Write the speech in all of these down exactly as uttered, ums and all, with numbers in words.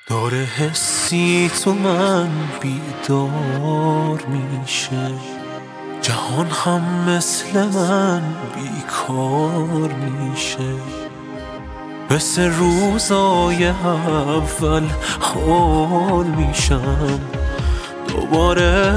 داره حسی تو من بیدار میشه، جهان هم مثل من بیکار میشه. مثل روزای اول حال میشم، دوباره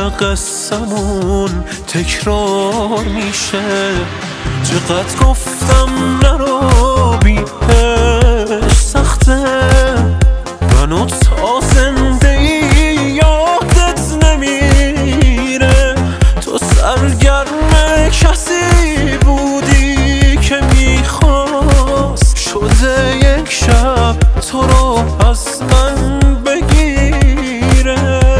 قصمون تکرار میشه. چقدر گفتم نرو بیش سخته، منو تا زنده ای یادت نمیره. تو سرگرم کسی بودی که میخواست، شده یک شب تو رو از من بگیره.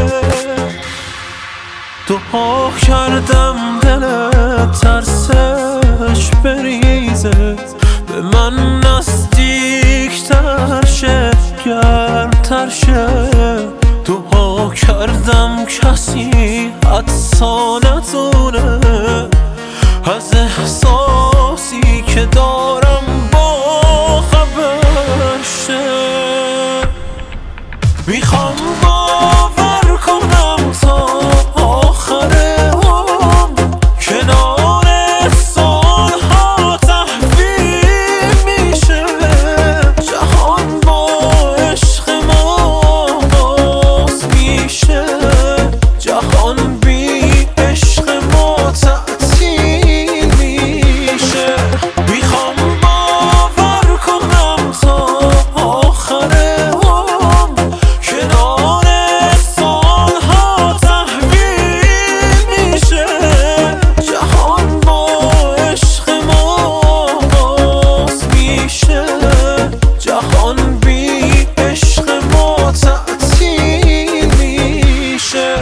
دعا کردم دلت ترسش بریزه، به من نزدیکتر شه، گرمتر شه. دعا کردم کسی حدسا نتونه از احساسی که دارم با خبر شه. میخوام باور کنم تا آخر عمر، کنار سالها تحویل میشه. جهان با عشق ما باز میشه، جهان بی عشق ما تعطیل میشه. میخوام باور کنم تا آخر عمر، کنار سالها تحویل میشه. جهان با عشق ما باز میشه، جهان بی عشق ما تعطیل میشه.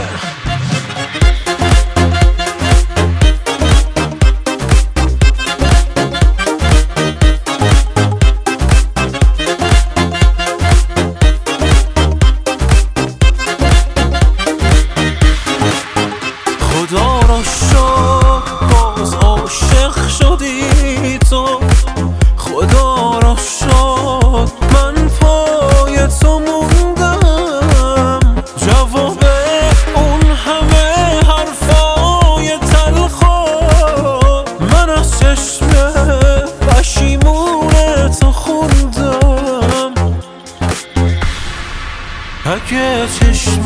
خدا را شکر باز عاشق شدی تو، خدا را شکر من پای تو موندم. جواب اون همه حرفای تلخا من از چشم پشیمون تو خوندم. اگه چشم